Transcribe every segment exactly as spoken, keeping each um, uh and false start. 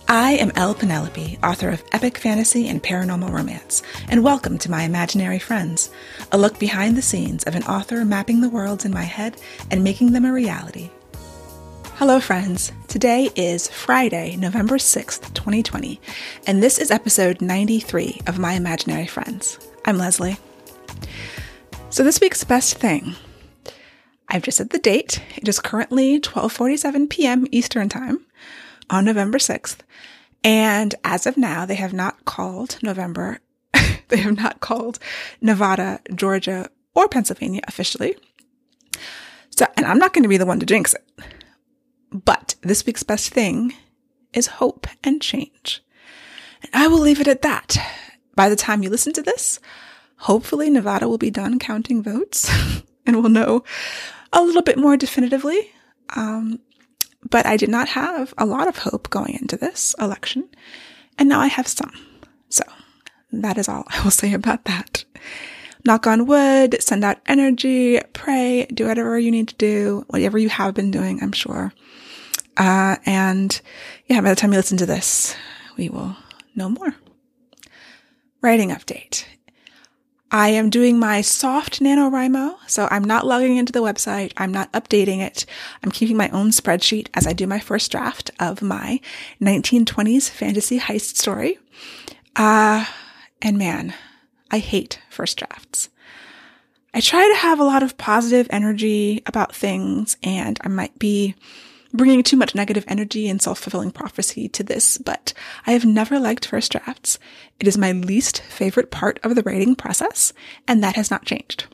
I am Elle Penelope, author of epic fantasy and paranormal romance, and welcome to My Imaginary Friends, a look behind the scenes of an author mapping the worlds in my head and making them a reality. Hello friends, today is Friday, November sixth, twenty twenty, and this is episode ninety-three of My Imaginary Friends. I'm Leslie. So this week's best thing. I've just said the date. It is currently twelve forty-seven p.m. Eastern Time on November sixth. And as of now, they have not called November, they have not called Nevada, Georgia, or Pennsylvania officially. So, and I'm not going to be the one to jinx it. But this week's best thing is hope and change. And I will leave it at that. By the time you listen to this, hopefully Nevada will be done counting votes and we'll know a little bit more definitively. Um, But I did not have a lot of hope going into this election, and now I have some. So that is all I will say about that. Knock on wood, send out energy, pray, do whatever you need to do, whatever you have been doing, I'm sure. Uh, and yeah, by the time you listen to this, we will know more. Writing update. I am doing my soft NaNoWriMo, so I'm not logging into the website. I'm not updating it. I'm keeping my own spreadsheet as I do my first draft of my nineteen twenties fantasy heist story. Uh, and man, I hate first drafts. I try to have a lot of positive energy about things, and I might be bringing too much negative energy and self-fulfilling prophecy to this, but I have never liked first drafts. It is my least favorite part of the writing process, and that has not changed.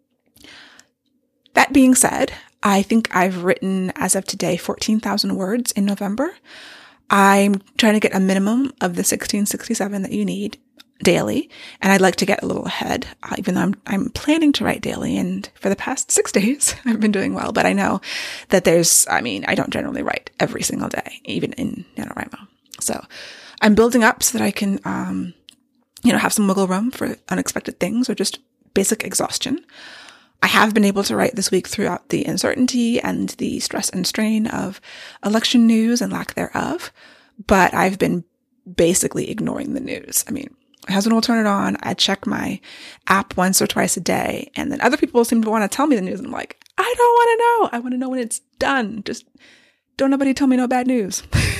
That being said, I think I've written, as of today, fourteen thousand words in November. I'm trying to get a minimum of the sixteen sixty-seven that you need daily, and I'd like to get a little ahead, uh, even though I'm, I'm planning to write daily, and for the past six days, I've been doing well, but I know that there's, I mean, I don't generally write every single day, even in NaNoWriMo. So I'm building up so that I can, um, you know, have some wiggle room for unexpected things or just basic exhaustion. I have been able to write this week throughout the uncertainty and the stress and strain of election news and lack thereof, but I've been basically ignoring the news. I mean, my husband will turn it on. I check my app once or twice a day. And then other people seem to want to tell me the news. And I'm like, I don't want to know. I want to know when it's done. Just don't nobody tell me no bad news.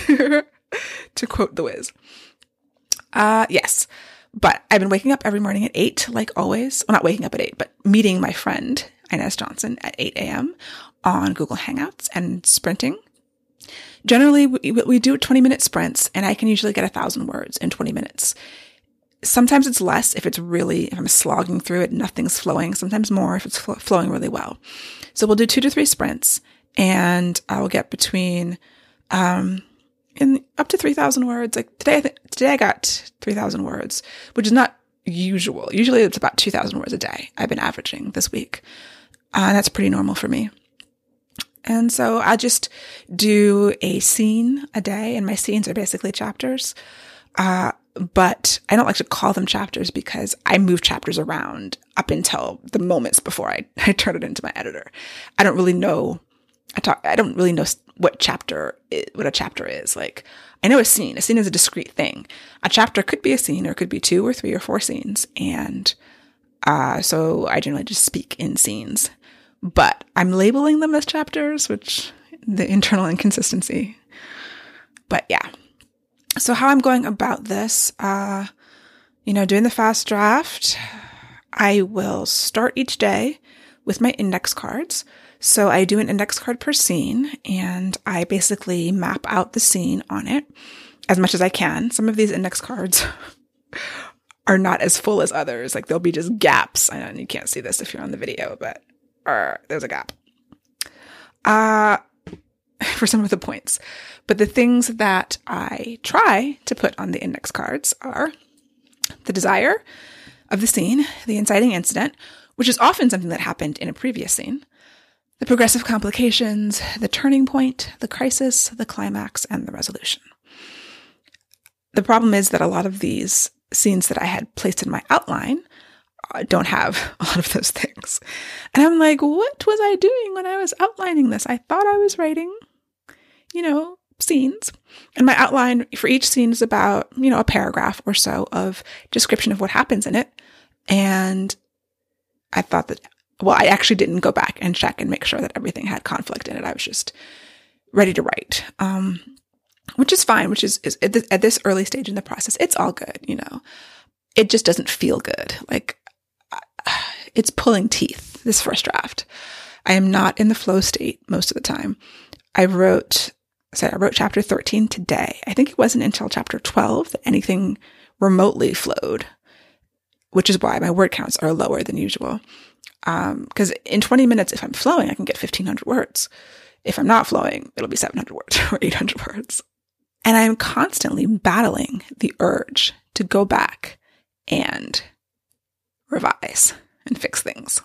To quote The Wiz. Uh, yes. But I've been waking up every morning at eight, like always. Well, not waking up at eight, but meeting my friend, Inez Johnson, at eight a.m. on Google Hangouts and sprinting. Generally, we, we do twenty minute sprints, and I can usually get a thousand words in twenty minutes. Sometimes it's less if it's really, if I'm slogging through it, nothing's flowing. Sometimes more if it's fl- flowing really well. So we'll do two to three sprints, and I will get between, um, in up to three thousand words. Like today, I th- today I got three thousand words, which is not usual. Usually it's about two thousand words a day I've been averaging this week. Uh, and that's pretty normal for me. And so I just do a scene a day, and my scenes are basically chapters. Uh, But I don't like to call them chapters because I move chapters around up until the moments before I, I turn it into my editor. I don't really know. I talk. I don't really know what chapter is, what a chapter is. Like, I know a scene. A scene is a discrete thing. A chapter could be a scene, or it could be two or three or four scenes. And uh, so I generally just speak in scenes. But I'm labeling them as chapters, which the internal inconsistency. But yeah. So how I'm going about this, uh, you know, doing the fast draft, I will start each day with my index cards. So I do an index card per scene, and I basically map out the scene on it as much as I can. Some of these index cards are not as full as others. Like, there'll be just gaps. I know you can't see this if you're on the video, but uh, there's a gap. Uh, for some of the points. But the things that I try to put on the index cards are the desire of the scene, the inciting incident, which is often something that happened in a previous scene, the progressive complications, the turning point, the crisis, the climax, and the resolution. The problem is that a lot of these scenes that I had placed in my outline uh, don't have a lot of those things. And I'm like, what was I doing when I was outlining this? I thought I was writing, you know, scenes. And my outline for each scene is about, you know, a paragraph or so of description of what happens in it. And I thought that, well, I actually didn't go back and check and make sure that everything had conflict in it. I was just ready to write, um, which is fine, which is, is at, this, at this early stage in the process, it's all good, you know. It just doesn't feel good. Like, it's pulling teeth, this first draft. I am not in the flow state most of the time. I wrote, so I wrote chapter thirteen today. I think it wasn't until chapter twelve that anything remotely flowed, which is why my word counts are lower than usual. Um, because in twenty minutes, if I'm flowing, I can get fifteen hundred words. If I'm not flowing, it'll be seven hundred words or eight hundred words. And I'm constantly battling the urge to go back and revise and fix things.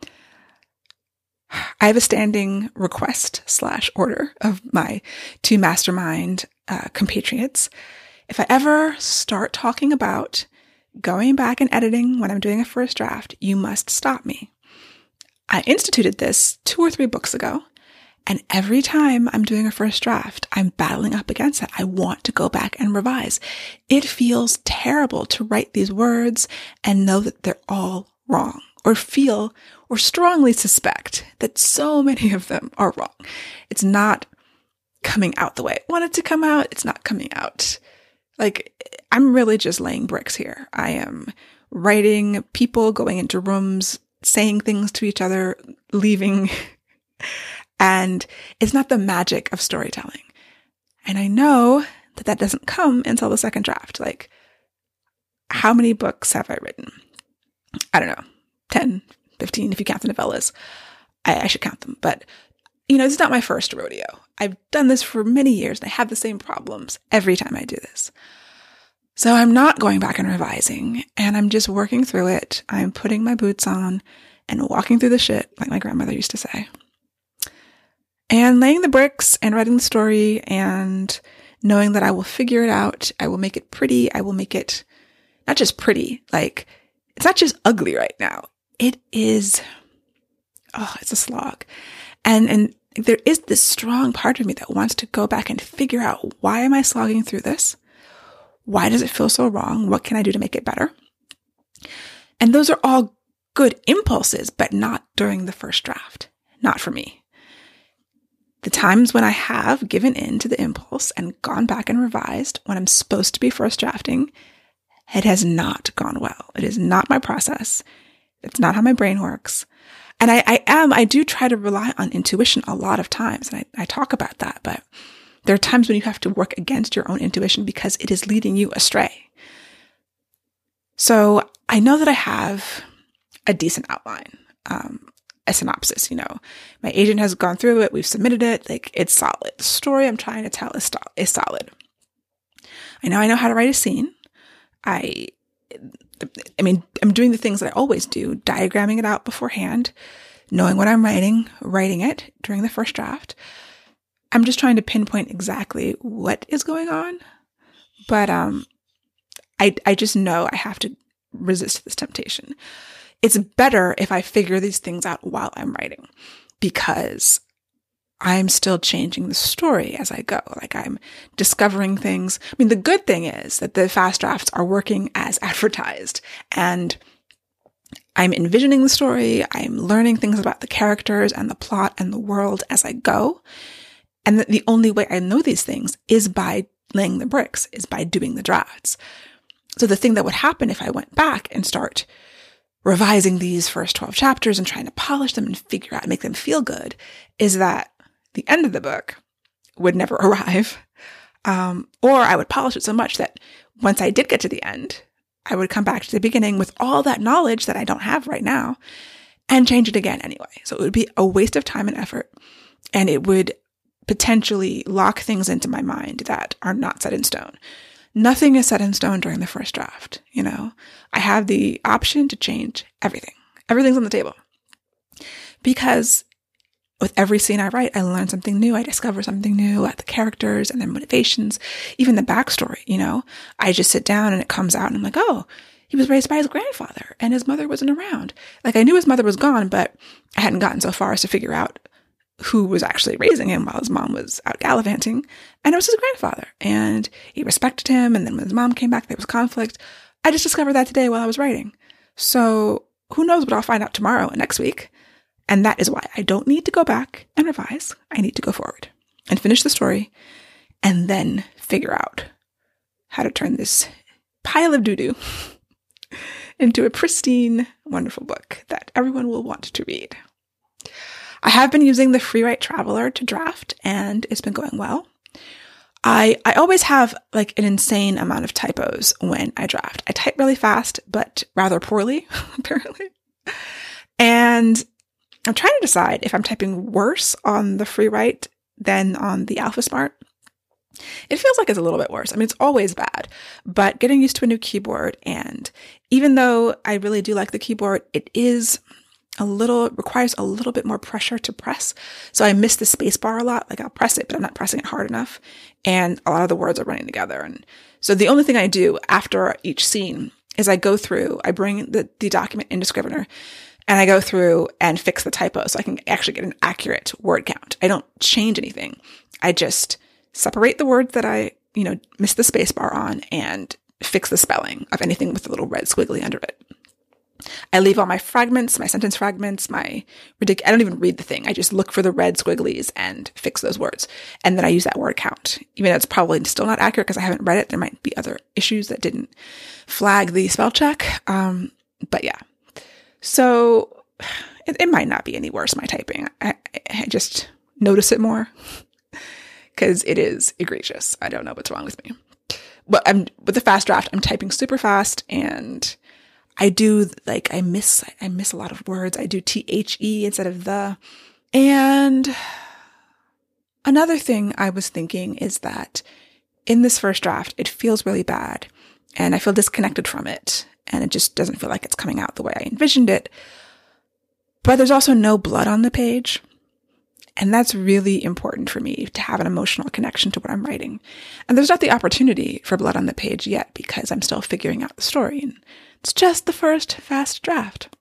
I have a standing request slash order of my two mastermind uh, compatriots. If I ever start talking about going back and editing when I'm doing a first draft, you must stop me. I instituted this two or three books ago, and every time I'm doing a first draft, I'm battling up against it. I want to go back and revise. It feels terrible to write these words and know that they're all wrong, or feel or strongly suspect that so many of them are wrong. It's not coming out the way I want it to come out. It's not coming out. Like, I'm really just laying bricks here. I am writing people going into rooms, saying things to each other, leaving. And it's not the magic of storytelling. And I know that that doesn't come until the second draft. Like, how many books have I written? I don't know, ten, fifteen, if you count the novellas. I, I should count them. But, you know, it's not my first rodeo. I've done this for many years and I have the same problems every time I do this. So I'm not going back and revising, and I'm just working through it. I'm putting my boots on and walking through the shit, like my grandmother used to say. And laying the bricks and writing the story and knowing that I will figure it out. I will make it pretty. I will make it not just pretty, like, it's not just ugly right now. It is, oh, it's a slog. And, and there is this strong part of me that wants to go back and figure out, why am I slogging through this? Why does it feel so wrong? What can I do to make it better? And those are all good impulses, but not during the first draft. Not for me. The times when I have given in to the impulse and gone back and revised when I'm supposed to be first drafting, it has not gone well. It is not my process. It's not how my brain works. And I, I am, I do try to rely on intuition a lot of times. And I, I talk about that, but there are times when you have to work against your own intuition because it is leading you astray. So I know that I have a decent outline, um, a synopsis, you know. My agent has gone through it. We've submitted it. Like, it's solid. The story I'm trying to tell is, sto- is solid. I know I know how to write a scene. I, I mean, I'm doing the things that I always do, diagramming it out beforehand, knowing what I'm writing, writing it during the first draft. I'm just trying to pinpoint exactly what is going on. But um, I, I just know I have to resist this temptation. It's better if I figure these things out while I'm writing, because I'm still changing the story as I go. Like, I'm discovering things. I mean, the good thing is that the fast drafts are working as advertised, and I'm envisioning the story. I'm learning things about the characters and the plot and the world as I go. And the, the only way I know these things is by laying the bricks, is by doing the drafts. So the thing that would happen if I went back and start revising these first twelve chapters and trying to polish them and figure out, make them feel good, is that the end of the book would never arrive. Um, or I would polish it so much that once I did get to the end, I would come back to the beginning with all that knowledge that I don't have right now and change it again anyway. So it would be a waste of time and effort, and it would potentially lock things into my mind that are not set in stone. Nothing is set in stone during the first draft. You know, I have the option to change everything. Everything's on the table, because with every scene I write, I learn something new. I discover something new about the characters and their motivations, even the backstory. You know, I just sit down and it comes out and I'm like, oh, he was raised by his grandfather and his mother wasn't around. Like, I knew his mother was gone, but I hadn't gotten so far as to figure out who was actually raising him while his mom was out gallivanting. And it was his grandfather. And he respected him. And then when his mom came back, there was conflict. I just discovered that today while I was writing. So who knows what I'll find out tomorrow and next week. And that is why I don't need to go back and revise. I need to go forward and finish the story and then figure out how to turn this pile of doo-doo into a pristine, wonderful book that everyone will want to read. I have been using the Freewrite Traveler to draft, and it's been going well. I I always have like an insane amount of typos when I draft. I type really fast, but rather poorly, apparently. And I'm trying to decide if I'm typing worse on the Freewrite than on the AlphaSmart. It feels like it's a little bit worse. I mean, it's always bad, but getting used to a new keyboard, and even though I really do like the keyboard, it is a little, it requires a little bit more pressure to press. So I miss the space bar a lot. Like I'll press it, but I'm not pressing it hard enough. And a lot of the words are running together. And so the only thing I do after each scene is I go through, I bring the, the document into Scrivener, and I go through and fix the typos so I can actually get an accurate word count. I don't change anything. I just separate the words that I, you know, miss the space bar on and fix the spelling of anything with a little red squiggly under it. I leave all my fragments, my sentence fragments, my ridic- I don't even read the thing. I just look for the red squigglies and fix those words. And then I use that word count. Even though it's probably still not accurate because I haven't read it. There might be other issues that didn't flag the spell check. Um, but yeah. So it, it might not be any worse, my typing. I, I just notice it more because it is egregious. I don't know what's wrong with me. But I'm with the fast draft, I'm typing super fast, and I do like I miss I miss a lot of words. I do T H E instead of the. And another thing I was thinking is that in this first draft, it feels really bad, and I feel disconnected from it, and it just doesn't feel like it's coming out the way I envisioned it. But there's also no blood on the page. And that's really important for me to have an emotional connection to what I'm writing. And there's not the opportunity for blood on the page yet because I'm still figuring out the story. And it's just the first fast draft.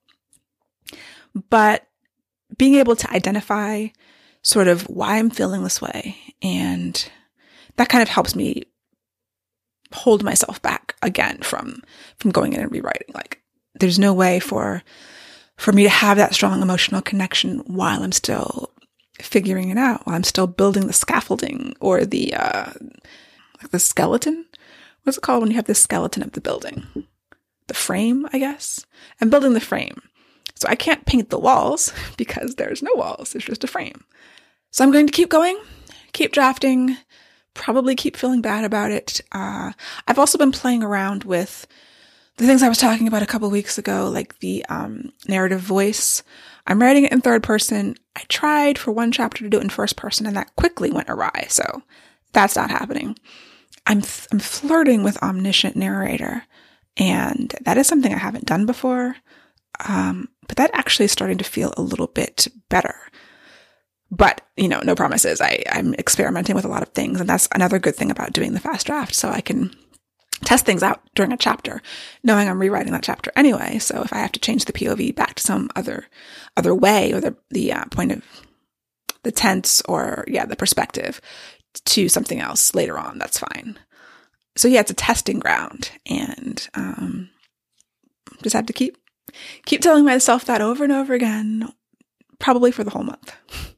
But being able to identify sort of why I'm feeling this way, and that kind of helps me hold myself back again from, from going in and rewriting. Like, there's no way for, for me to have that strong emotional connection while I'm still figuring it out, while I'm still building the scaffolding or the, uh, like the skeleton. What's it called when you have the skeleton of the building? The frame, I guess. I'm building the frame. So I can't paint the walls because there's no walls. It's just a frame. So I'm going to keep going, keep drafting, probably keep feeling bad about it. Uh, I've also been playing around with the things I was talking about a couple weeks ago, like the um, narrative voice. I'm writing it in third person. I tried for one chapter to do it in first person, and that quickly went awry. So that's not happening. I'm th- I'm flirting with omniscient narrator, and that is something I haven't done before. Um, but that actually is starting to feel a little bit better. But, you know, no promises. I, I'm experimenting with a lot of things, and that's another good thing about doing the fast draft. So I can test things out during a chapter, knowing I'm rewriting that chapter anyway. So if I have to change the P O V back to some other, other way, or the, the uh, point of the tense, or yeah, the perspective to something else later on, that's fine. So yeah, it's a testing ground, and, um, just have to keep, keep telling myself that over and over again, probably for the whole month.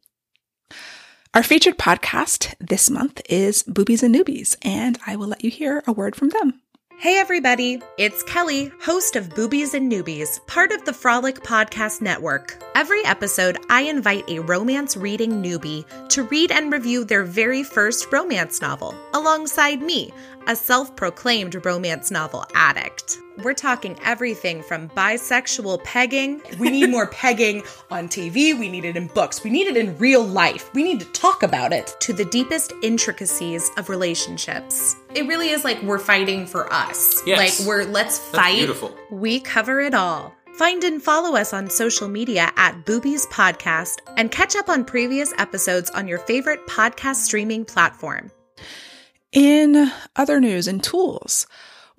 Our featured podcast this month is Boobies and Newbies, and I will let you hear a word from them. Hey everybody, it's Kelly, host of Boobies and Newbies, part of the Frolic Podcast Network. Every episode, I invite a romance reading newbie to read and review their very first romance novel, alongside me, a self-proclaimed romance novel addict. We're talking everything from bisexual pegging. We need more pegging on T V. We need it in books. We need it in real life. We need to talk about it. To the deepest intricacies of relationships. It really is like we're fighting for us. Yes. Like we're, let's That's fight. Beautiful. We cover it all. Find and follow us on social media at Boobies Podcast, and catch up on previous episodes on your favorite podcast streaming platform. In other news and tools,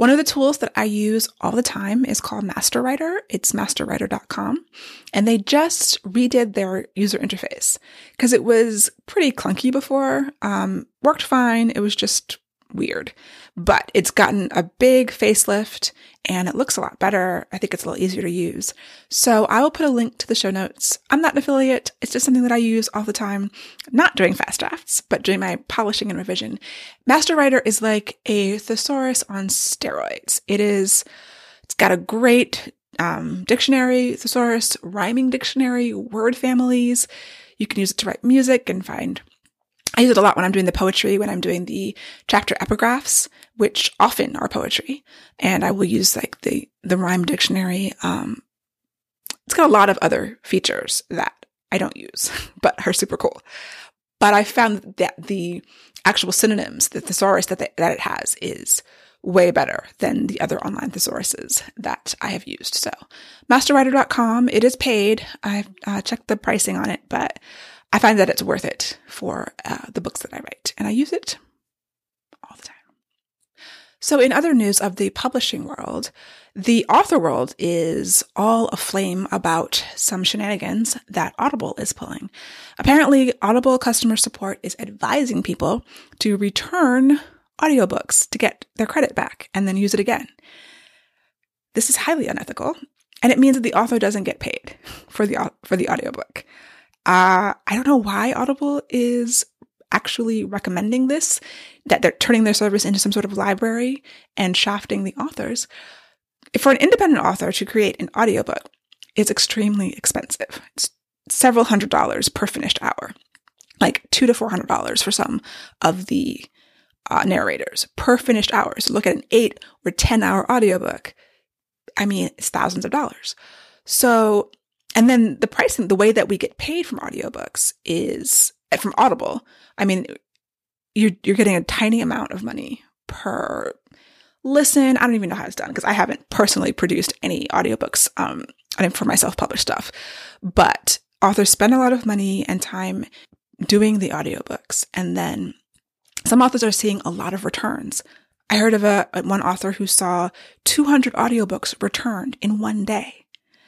One of the tools that I use all the time is called MasterWriter. It's master writer dot com. And they just redid their user interface because it was pretty clunky before. Um, worked fine. It was just weird. But it's gotten a big facelift and it looks a lot better. I think it's a little easier to use. So I will put a link to the show notes. I'm not an affiliate. It's just something that I use all the time, not doing fast drafts, but doing my polishing and revision. MasterWriter is like a thesaurus on steroids. It is, it's got a great um, dictionary, thesaurus, rhyming dictionary, word families. You can use it to write music and find I use it a lot when I'm doing the poetry, when I'm doing the chapter epigraphs, which often are poetry. And I will use like the, the rhyme dictionary. Um, it's got a lot of other features that I don't use, but are super cool. But I found that the actual synonyms, the thesaurus that, they, that it has is way better than the other online thesauruses that I have used. So master writer dot com, it is paid. I've uh, checked the pricing on it, but I find that it's worth it for uh, the books that I write, and I use it all the time. So in other news of the publishing world, the author world is all aflame about some shenanigans that Audible is pulling. Apparently, Audible customer support is advising people to return audiobooks to get their credit back and then use it again. This is highly unethical, and it means that the author doesn't get paid for the for the audiobook. Uh, I don't know why Audible is actually recommending this, that they're turning their service into some sort of library and shafting the authors. For an independent author to create an audiobook, it's extremely expensive. It's several hundred dollars per finished hour, like two to four hundred dollars for some of the uh, narrators per finished hour. So look at an eight or ten hour audiobook. I mean, it's thousands of dollars. So And then the pricing, the way that we get paid from audiobooks is from Audible. I mean, you're, you're getting a tiny amount of money per listen. I don't even know how it's done because I haven't personally produced any audiobooks um, for my self-published stuff. But authors spend a lot of money and time doing the audiobooks. And then some authors are seeing a lot of returns. I heard of a one author who saw two hundred audiobooks returned in one day,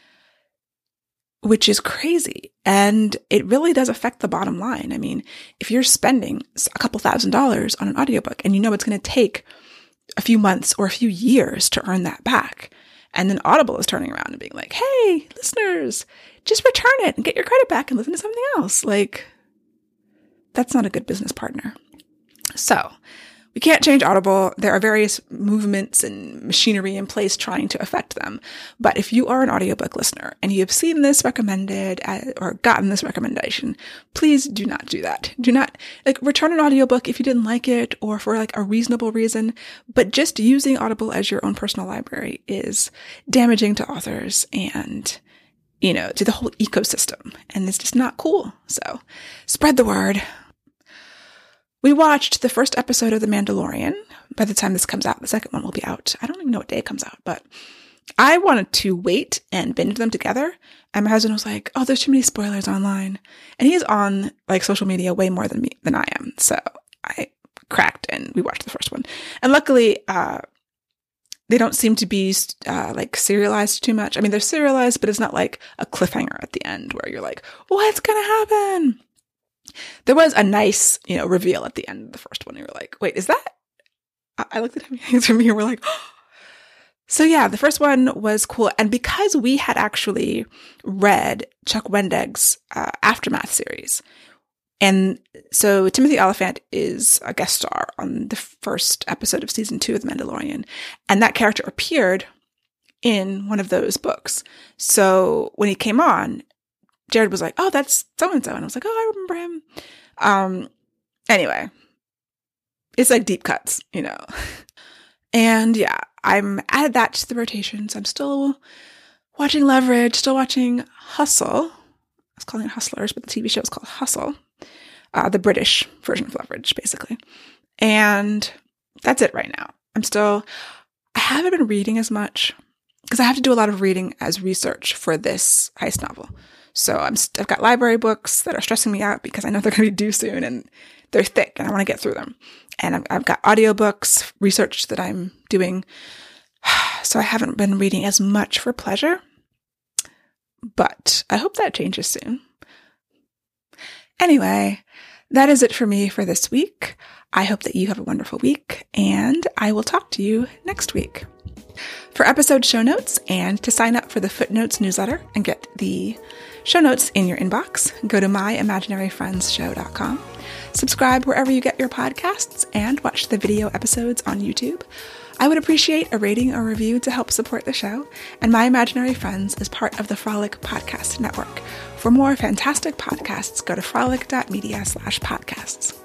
which is crazy. And it really does affect the bottom line. I mean, if you're spending a couple thousand dollars on an audiobook and you know it's going to take a few months or a few years to earn that back, and then Audible is turning around and being like, hey, listeners, just return it and get your credit back and listen to something else. Like, that's not a good business partner. So we can't change Audible. There are various movements and machinery in place trying to affect them. But if you are an audiobook listener and you have seen this recommended or gotten this recommendation, please do not do that. Do not like return an audiobook if you didn't like it or for like a reasonable reason. But just using Audible as your own personal library is damaging to authors and, you know, to the whole ecosystem. And it's just not cool. So spread the word. We watched the first episode of The Mandalorian. By the time this comes out, the second one will be out. I don't even know what day it comes out, but I wanted to wait and binge them together. And my husband was like, oh, there's too many spoilers online. And he's on like social media way more than me, than I am. So I cracked and we watched the first one. And luckily, uh, they don't seem to be uh, like serialized too much. I mean, they're serialized, but it's not like a cliffhanger at the end where you're like, what's going to happen? There was a nice, you know, reveal at the end of the first one. You were like, wait, is that? I looked at him and we were like, oh. So yeah, the first one was cool. And because we had actually read Chuck Wendig's uh, Aftermath series, and so Timothy Olyphant is a guest star on the first episode of season two of The Mandalorian, and that character appeared in one of those books. So when he came on, Jared was like, oh, that's so-and-so. And I was like, oh, I remember him. Um, anyway, it's like deep cuts, you know. And yeah, I'm added that to the rotations. I'm still watching Leverage, still watching Hustle. I was calling it Hustlers, but the T V show is called Hustle. Uh, the British version of Leverage, basically. And that's it right now. I'm still, I haven't been reading as much because I have to do a lot of reading as research for this heist novel. So I'm st- I've got library books that are stressing me out because I know they're going to be due soon and they're thick and I want to get through them. And I've, I've got audiobooks, research that I'm doing. So I haven't been reading as much for pleasure, but I hope that changes soon. Anyway, that is it for me for this week. I hope that you have a wonderful week, and I will talk to you next week. For episode show notes and to sign up for the Footnotes newsletter and get the show notes in your inbox, go to my imaginary friends show dot com. Subscribe wherever you get your podcasts and watch the video episodes on YouTube. I would appreciate a rating or review to help support the show, and My Imaginary Friends is part of the Frolic Podcast Network. For more fantastic podcasts, go to frolic dot media slash podcasts.